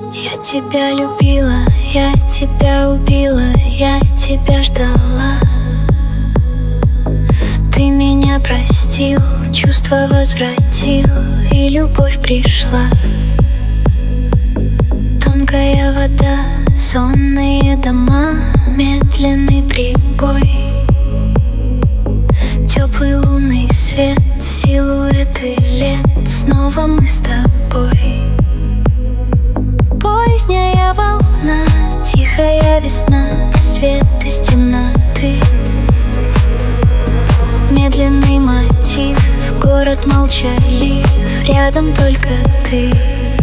Я тебя любила, я тебя убила, я тебя ждала. Ты меня простил, чувства возвратил, и любовь пришла. Тонкая вода, сонные дома, медленный прибой, теплый лунный свет, силуэты лет, снова мы с тобой. Поздняя волна, тихая весна, свет из темноты. Медленный мотив, город молчалив, рядом только ты.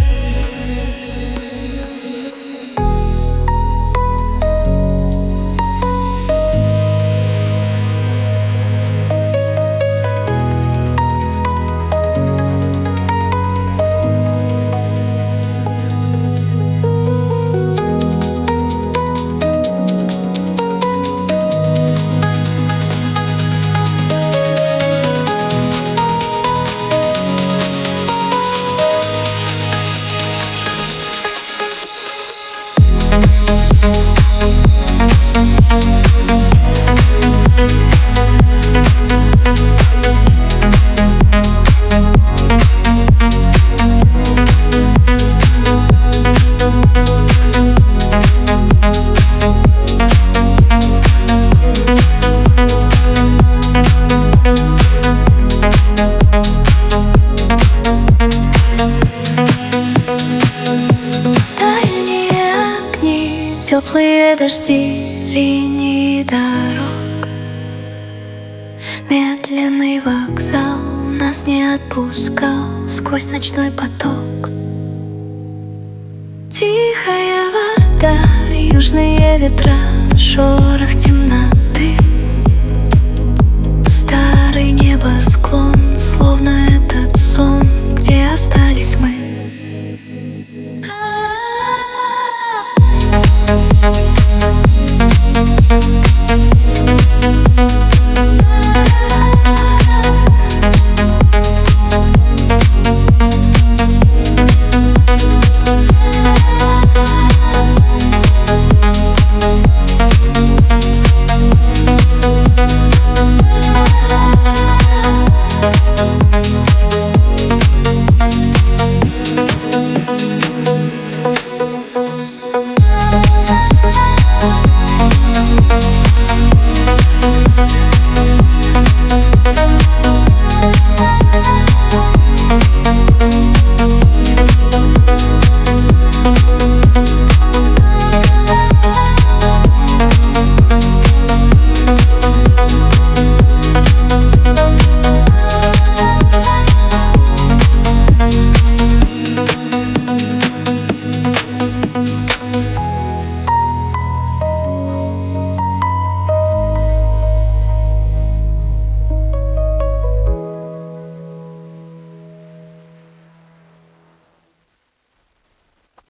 Теплые дожди, линии дорог, медленный вокзал нас не отпускал сквозь ночной поток. Тихая вода, южные ветра, шорох темноты. Старый небосклон, словно этот сон, где остались мы.